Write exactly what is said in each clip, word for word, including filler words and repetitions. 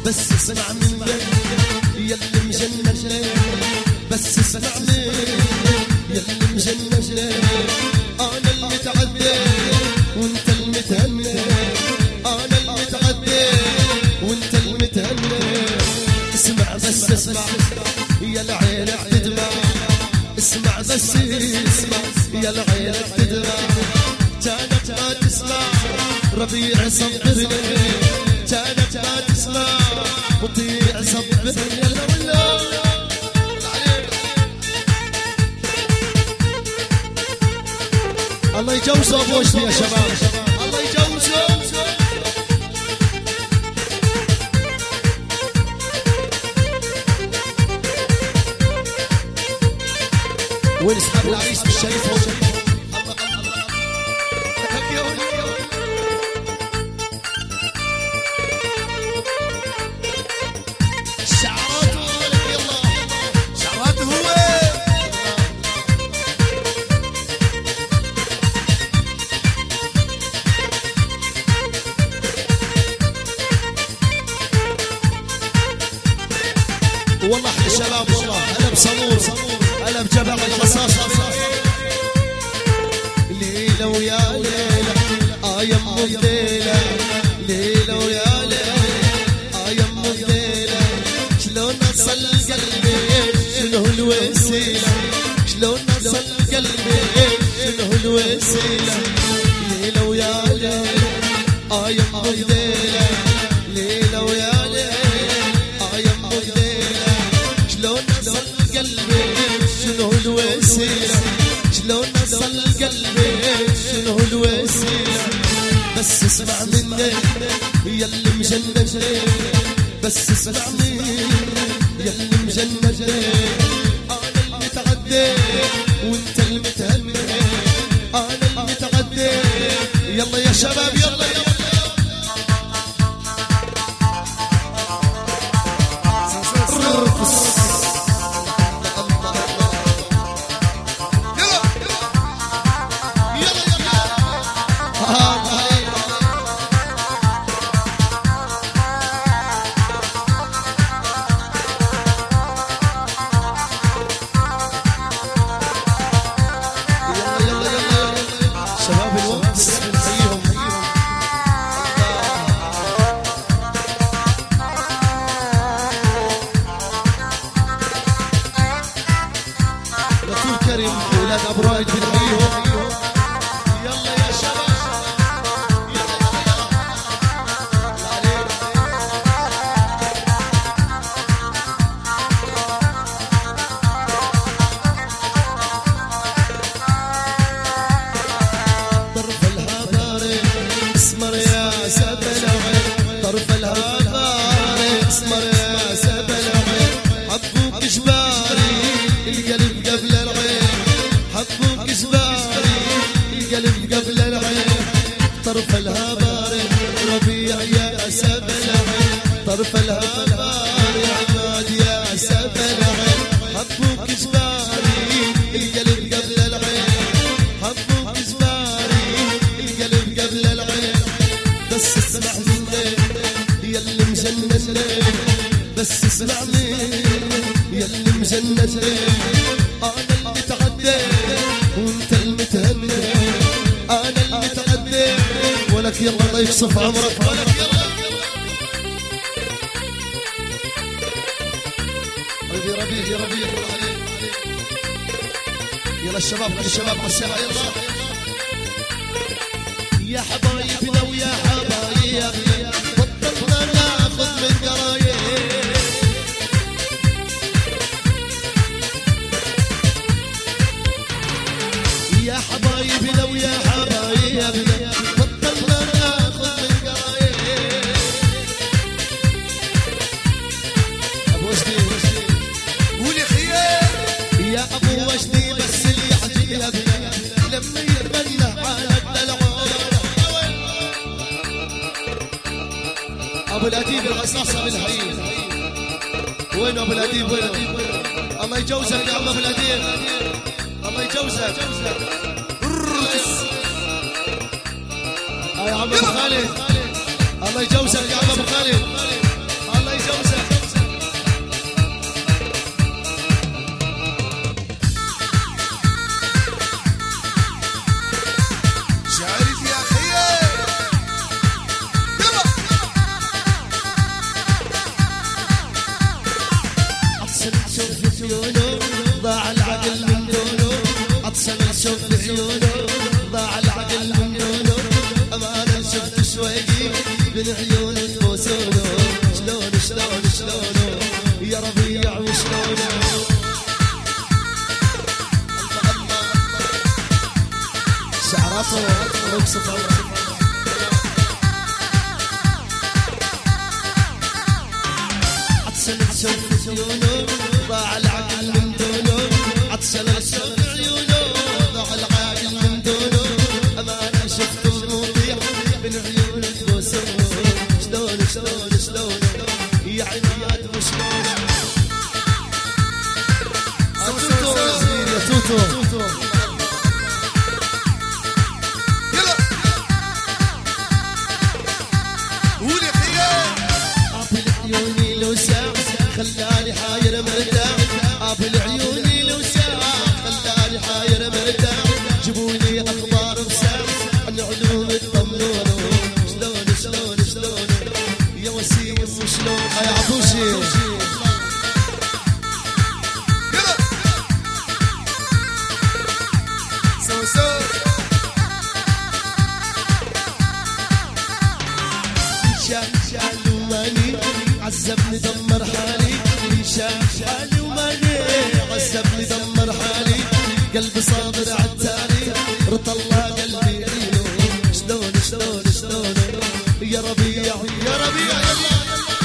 بس اسمع مني يلي مجنن، بس اسمع مني يلي مجنن، انا المتعدي وانت المتهنى، انا المتعدي وانت المتهنى. اسمع بس اسمع يا العينك تدمع، اسمع بس اسمع يا العينك تدمع. كانت ما تسمع ربيع صبرني، كانت ما تسمع وطيع صبرني. يلا والله الله يجوزه ابو وجدي يا شباب، الله يجوزه. وين اصحاب العريس مش شايفهم؟ الله الله شعراته ولك يلا، شعراته هو والله. احلى شباب والله، انا بصمور، انا بجبل الرصاصة. ليلة ويا ليلة آه يم الليلة، ليلة ويا ليلة آه يم الليلة. شلون أصل قلبي شنو الوسيلة، شلون أصل قلبي شنو الوسيلة. ليلة ويا ليلة آه يم الليلة، ليلة ويا ليلة آه يم الليلة. شلون أصل قلبي شنو الوسيلة، شلون أصل قلبي شنو الوسيلة. بس اسمع مني يلي مجنن، بس اسمع مني يلي مجنن، أنا المتعدي وانت المتهنى، أنا المتعدي. يلا يا شباب يلا يلا ولاد ابو رايد بنحييهم. يلا يا شباب يلا طرف الهباري اسمر يا سبل عين، طرف الهباري اسمر يا سبل عين. حبوك جباري القلب قبل العين، حبوك جباري القلب قبل العين. طرف الهباري ربيع يا سبل عين، طرف الهباري عماد يا سبل عين. حبوك جباري القلب قبل العين، حبوك جباري القلب قبل العين. بس اسمع مني يلي مجنن، بس اسمع مني يلي مجنن، انا المتعدي وانت المتهنى، انا المتعدي. ولك يلا الله يقصف عمرك، ولك يلا ربيع ربيع ربيع. يلا الشباب كل الشباب على الساحه يلا يا حبايبنا ويا حبايب، بطلنا ناخذ من قرايب. يا حبايبنا ويا حبايب، بطلنا ناخذ من قرايب. ابو وجدي قولي خير يا ابو وجدي، بس اللي عجيب لما يتمنى على الدلع. ابو الاديب الرصاصه بالحي، وين ابو الاديب وين؟ الله يجوزك يا ابو الاديب، الله يجوزك. يا عم ابو خالد الله يجوزك يا عم ابو خالد، الله عيونه ضاع العقل من دونه عطشان اشوف عيونه ضاع العقل من دونه امانه شفت شويقي من عيونه تبوسونه شلون شلون شلونه يا ربيع وشلونه شعراته رقص فوق عطشان اشوف عيونه ضاع العقل من دونه عطشان اشوف عيونه ضاع العقل من دونه امانه شفت المضيع من عيونه تبوسونه شلون شلون شلون يا عناد وشلون يا توتو يلا قولي خيال ابل عيوني لو ساعة خلاني حاير مرتاح ابل عيوني لو ساعة خلاني حاير مرتاح جيبولي اخبار بساعة عن علوم تطمنونه شلون شلون شلون يا وسيم وشلون يا عبوشي عذبني دمر حالي شاف حالي وماني عذبني دمر حالي قلبي صابر عالتالي رط الله قلبي عينه شلون شلون شلون يا ربيع يا ربيع يلا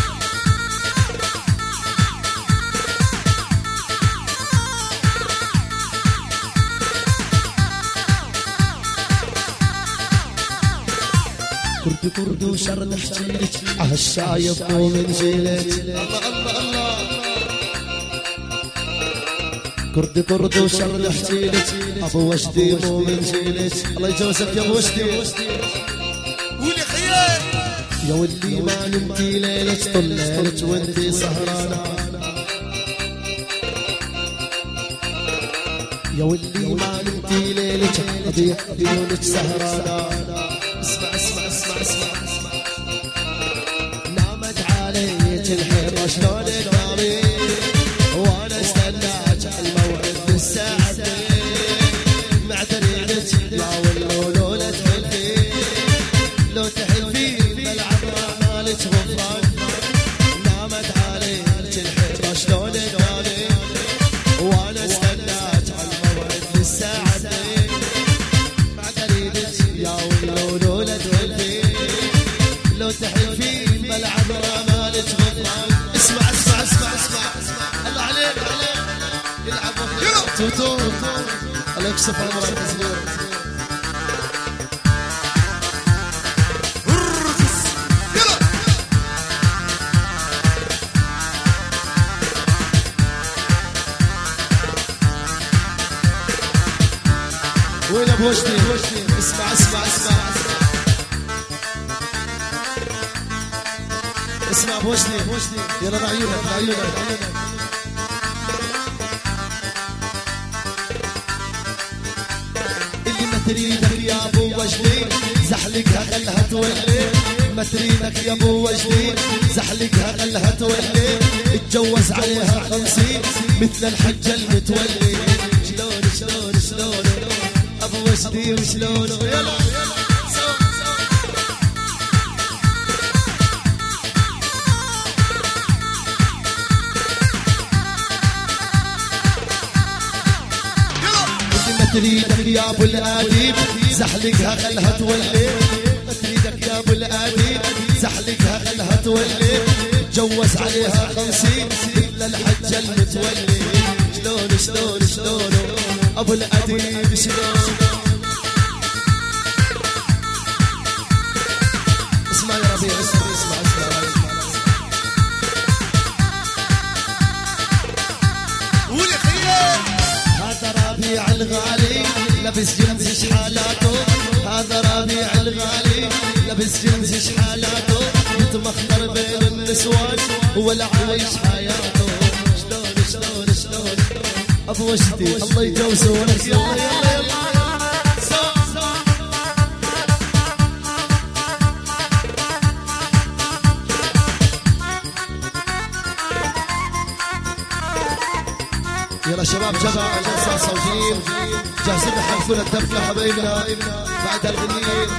كرد كرد وشرد احجيلك عالشايب مو من جيلك الله الله الله كرد كرد وشرد احجيلك ابو وجدي مو من جيلك الله يجوزك يا ابو وجدي قولي خيال يا ولي ما نمتي ليلك طلعت وانتي سهرانة يا ولي ما نمتي ليلك اضيع عيونك سهرانة اسمع اسمع اسمع اسمع اسمع نامت عليك الحيطة شلون تنامي وانا استناك الموعد بالساعتين معترينك يا ولو لو لا تحلفي لو تحلفي بلعب مالك غفران نامت عليك الحيطة شلون تنامي وانا استناك الموعد بالساعتين معترينك يا ولو لو لا تحلفي لو تحلفي بلعب مالك غفران اسمع اسمع اسمع اسمع الله عليك عليك يلعب توتو الله يكشف عمرك صغير وين ابو وجدي اسمع اسمع اسمع اسمع ابو وجدي يلا لعيونك لعيونك اللي ما تريدك يا ابو وجدي زحلقها خلها تولي ما تريدك يا ابو وجدي زحلقها خلها تولي اتجوز عليها خمسين مثل الحجة المتولي شلون شلون شلون ابو وجدي وشلونه يلا تريدك يا ابو الاديب زحلقها خلها تولي تريدك يا ابو الاديب زحلقها خلها تولي تجوز عليها خمسين مثل الحجة المتولي شلون شلون شلون ابو الاديب شلون اسمع يا ربيع اسمع اسمع اسمع قولي خيال هذا ربيع الغالي لبس جنس شحالاته هذا ربيع الغالي لبس جنس شحالاته يتمخضر بين النسوان ولا عايش حياته شلون شلون شلون ابو وجدي الله يجوزه ونس يلا يلا يلا يلا شباب جماعة جلسة صوتين جاهزين نحفل الدف لحبايبنا بعد الغنية.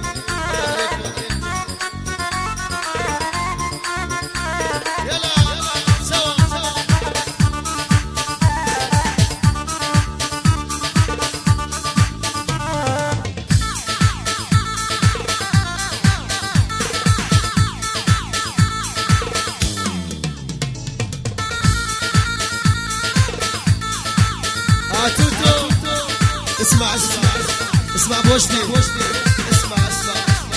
اسمع اسمع اسمع بوجدي اسمع اسمع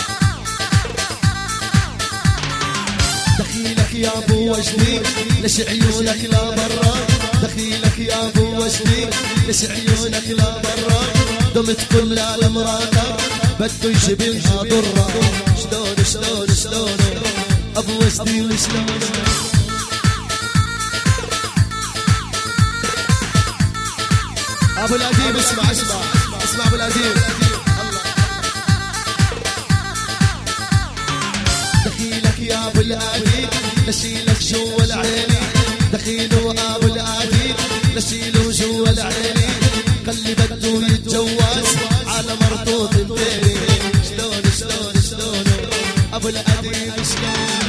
دخيلك يا ابو وجدي ليش عيونك لا برا دخيلك يا ابو وجدي ليش عيونك لا برا دمت كل المراتب بده يجيبلها ضرة شلون شلون شلون ابو وجدي وشلون ابو الاديب اسمع اسمع اسمع ابو الاديب دخيلك يا ابو الاديب نشيلك جوا العيني دخيله ابو الاديب نشيله جوا العيني خلي بده يتجوز على مرطوط الديري شلون شلون شلون ابو الاديب شلون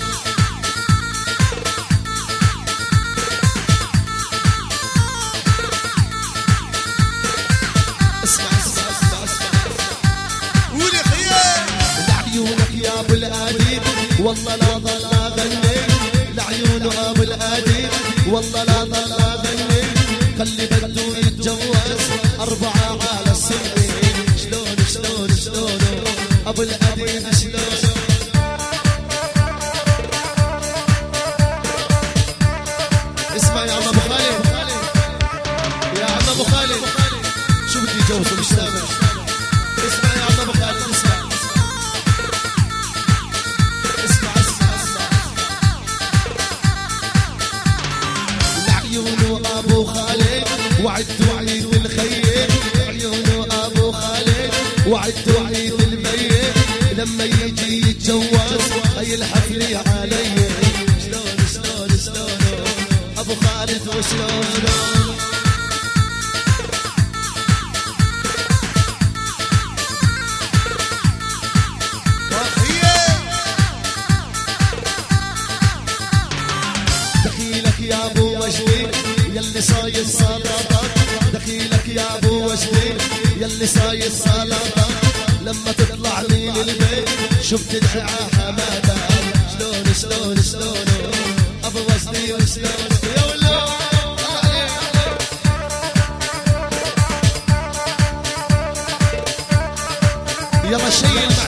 والله لا ضل اغني لعيون ابو الاديب والله لا ضل اغني خلي بده يتجوز اربعه على السنين شلون شلون شلون ابو الاديب شلون اسمع يا عم ابو خالد يا عم ابو خالد شو بدي يجوزه مش سامع اسمع يا عم ابو خالد اسمع عيونه ابو خالد وعدوا عيد الخير عيونه ابو خالد وعدوا عيد الميت لما يجي يتجوز هي الحفله علي شلون شلون شلون ابو خالد وشلون دخيلك يا ابو وجدي يلي صايد صلابك دخيلك يا ابو وجدي يلي صايد صلابك لما تطلع من البيت شفت دعاء حمادك شلون شلون شلون ابو وجدي وشلون يا ولو يلا شيل